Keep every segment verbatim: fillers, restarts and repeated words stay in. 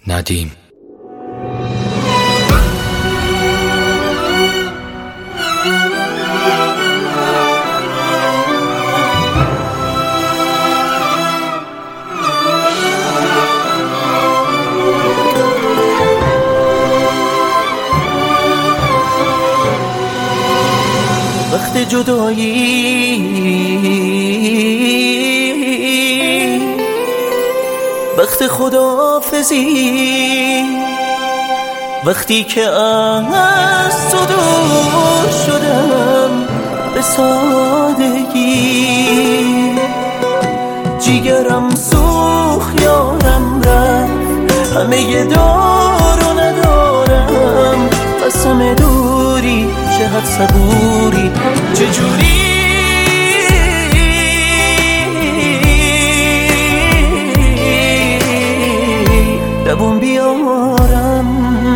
ندیم. وقت جدایی، وقت خداحافظی، وقتی که از تو دور شدم به سادگی، جیگرم سوخت یارم رفت، همه دار و ندارم، قسم دوری چقدر صبوری، چجوری دووم بیارم.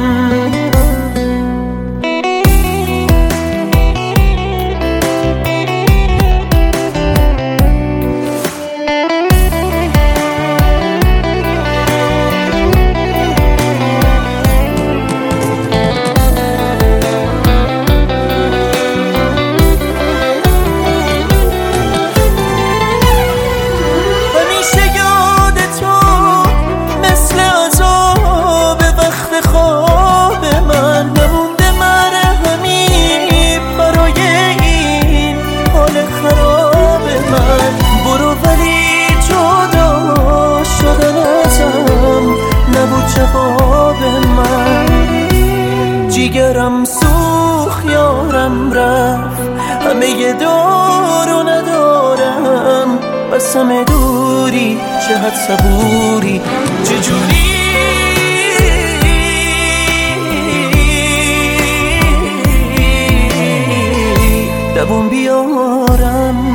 جیگرم سوخت یارم رفت، همه دار و ندارم، قسم دوری چقدر صبوری، چجوری دووم بیارم.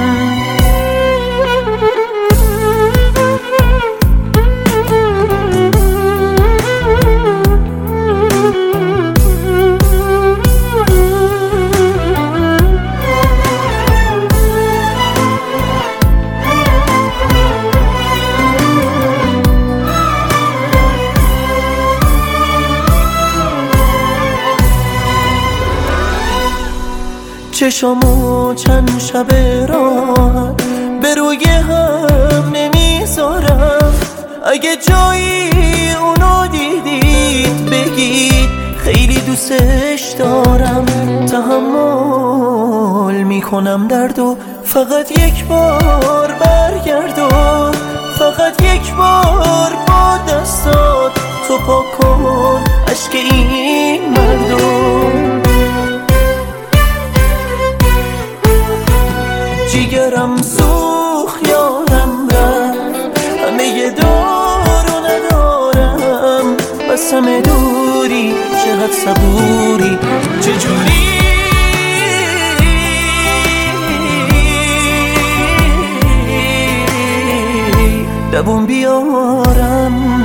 چشامو چند شب راحت به روی هم نمیذارم، اگه جایی اونو دیدید بگید خیلی دوستش دارم، تحمل میکنم درد و فقط یک بار برگرد و فقط یک بار با دستات تو پاک کن اشک این مردم. جیگرم سوخت یارم رفت، همه دار و ندارم، قسم دوری چقدر صبوری، چجوری دووم بیارم.